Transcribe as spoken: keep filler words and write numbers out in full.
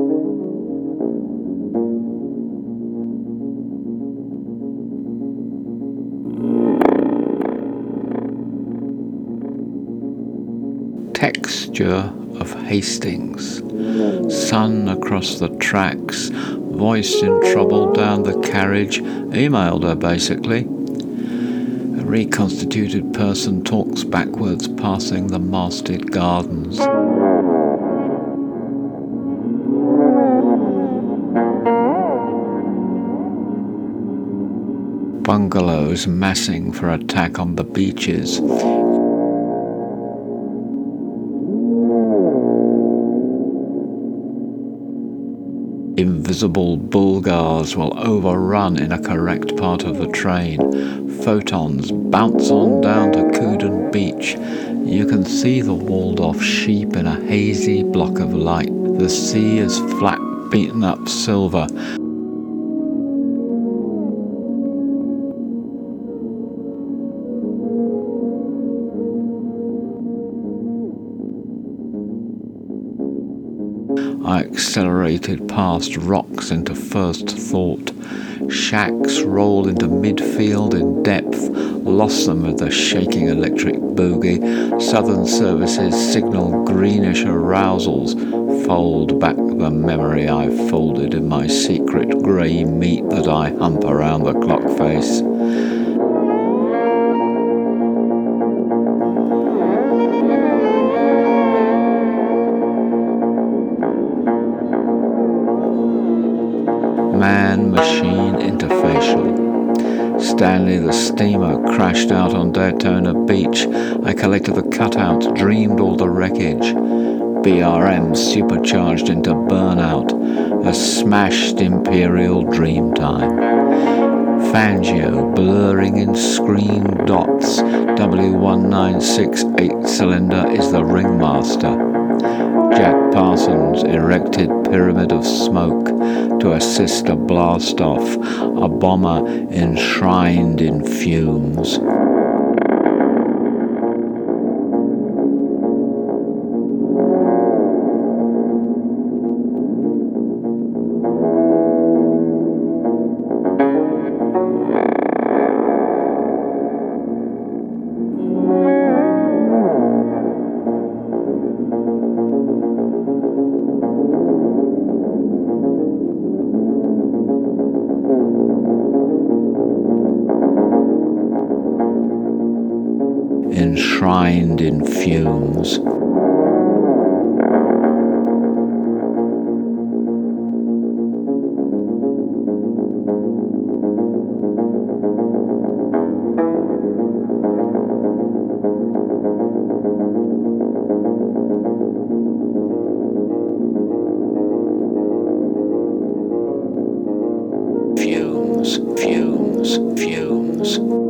Texture of Hastings. Sun across the tracks, voiced in trouble down the carriage, emailed her basically. A reconstituted person talks backwards, passing the masted gardens. Bungalows massing for attack on the beaches. Invisible Bulgars will overrun in a correct part of the train. Photons bounce on down to Cooden Beach. You can see the walled-off sheep in a hazy block of light. The sea is flat, beaten up silver. I accelerated past rocks into first thought. Shacks roll into midfield in depth, lost them with the shaking electric boogie. Southern services signal greenish arousals, fold back the memory I've folded in my secret grey meat that I hump around the clock face. Man-machine interfacial. Stanley the steamer crashed out on Daytona Beach. I collected the cutouts, dreamed all the wreckage. B R M supercharged into burnout. A smashed Imperial Dreamtime. Fangio blurring in screen dots. W one nine six eight cylinder is the ringmaster. Jack Parsons erected pyramid of smoke to assist a blast-off, a bomber enshrined in fumes. Enshrined in fumes. Fumes, fumes, fumes.